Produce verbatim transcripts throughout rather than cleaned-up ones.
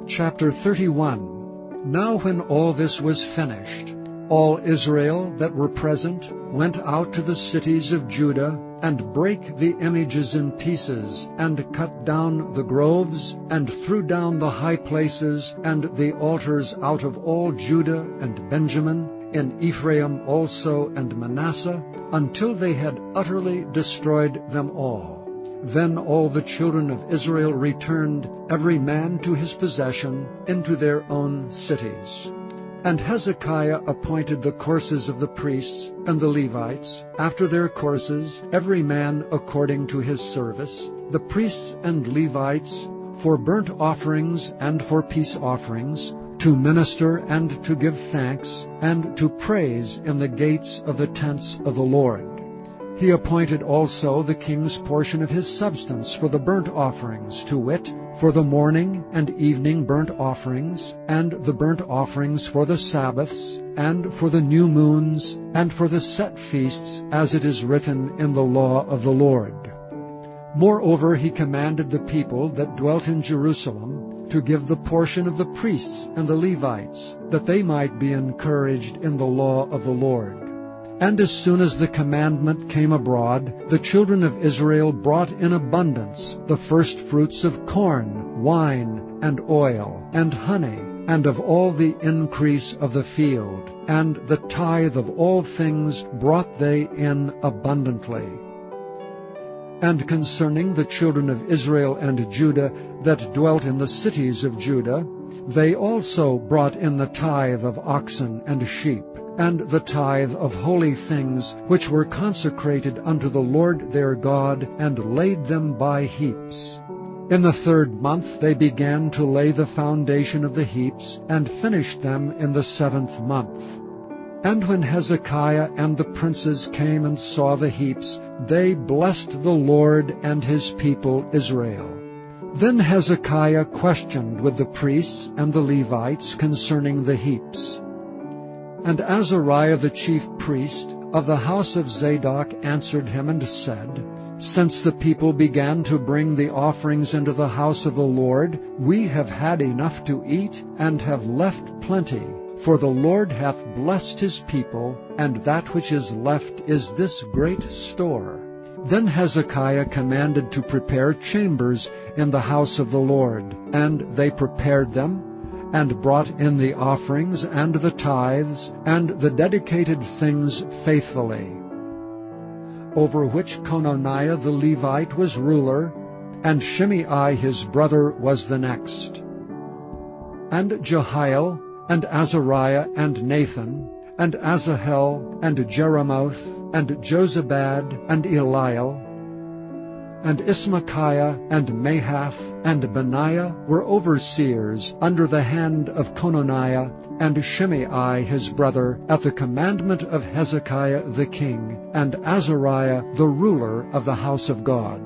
Chapter thirty-one. Now when all this was finished, all Israel that were present went out to the cities of Judah, and brake the images in pieces, and cut down the groves, and threw down the high places, and the altars out of all Judah and Benjamin, in Ephraim also and Manasseh, until they had utterly destroyed them all. Then all the children of Israel returned, every man to his possession, into their own cities. And Hezekiah appointed the courses of the priests and the Levites, after their courses, every man according to his service, the priests and Levites for burnt offerings and for peace offerings, to minister and to give thanks, and to praise in the gates of the tents of the Lord. He appointed also the king's portion of his substance for the burnt offerings, to wit, for the morning and evening burnt offerings, and the burnt offerings for the Sabbaths, and for the new moons, and for the set feasts, as it is written in the law of the Lord. Moreover, he commanded the people that dwelt in Jerusalem to give the portion of the priests and the Levites, that they might be encouraged in the law of the Lord. And as soon as the commandment came abroad, the children of Israel brought in abundance the first fruits of corn, wine, and oil, and honey, and of all the increase of the field, and the tithe of all things brought they in abundantly. And concerning the children of Israel and Judah that dwelt in the cities of Judah, they also brought in the tithe of oxen and sheep, and the tithe of holy things which were consecrated unto the Lord their God, and laid them by heaps. In the third month they began to lay the foundation of the heaps, and finished them in the seventh month. And when Hezekiah and the princes came and saw the heaps, they blessed the Lord and his people Israel. Then Hezekiah questioned with the priests and the Levites concerning the heaps. And Azariah the chief priest of the house of Zadok answered him and said, Since the people began to bring the offerings into the house of the Lord, we have had enough to eat, and have left plenty. For the Lord hath blessed his people, and that which is left is this great store. Then Hezekiah commanded to prepare chambers in the house of the Lord, and they prepared them, and brought in the offerings and the tithes and the dedicated things faithfully. Over which Cononiah the Levite was ruler, and Shimei his brother was the next. And Jehiel, and Azariah, and Nathan, and Asahel, and Jeremoth, and Jozabad, and Eliel, and Ismachiah, and Mahath, and Benaiah were overseers under the hand of Cononiah, and Shimei his brother, at the commandment of Hezekiah the king, and Azariah the ruler of the house of God.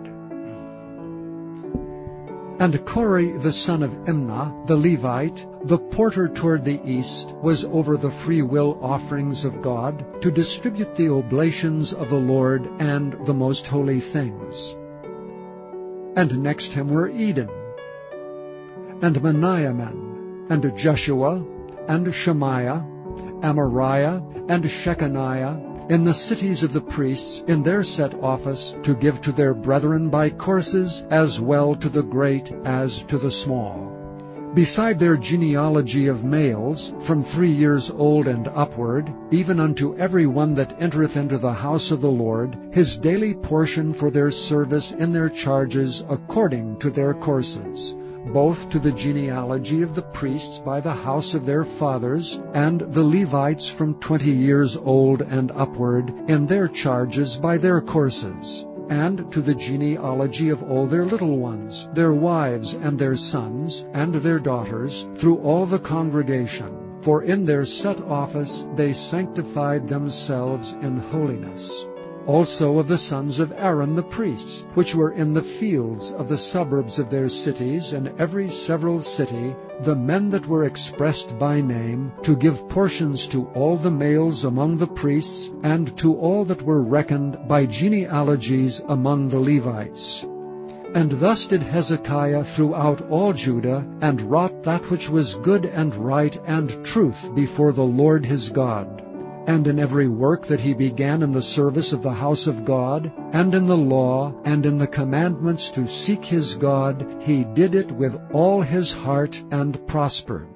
And Kori the son of Imnah, the Levite, the porter toward the east, was over the freewill offerings of God, to distribute the oblations of the Lord and the most holy things. And next him were Eden, and Meniaman, and Jeshua, and Shemaiah, Amariah, and Shechaniah, in the cities of the priests, in their set office, to give to their brethren by courses, as well to the great as to the small. Beside their genealogy of males, from three years old and upward, even unto every one that entereth into the house of the Lord, his daily portion for their service in their charges according to their courses, both to the genealogy of the priests by the house of their fathers, and the Levites from twenty years old and upward, in their charges by their courses, and to the genealogy of all their little ones, their wives and their sons, and their daughters, through all the congregation. For in their set office they sanctified themselves in holiness. Also of the sons of Aaron the priests, which were in the fields of the suburbs of their cities, in every several city, the men that were expressed by name, to give portions to all the males among the priests, and to all that were reckoned by genealogies among the Levites. And thus did Hezekiah throughout all Judah, and wrought that which was good and right and truth before the Lord his God. And in every work that he began in the service of the house of God, and in the law, and in the commandments to seek his God, he did it with all his heart and prospered.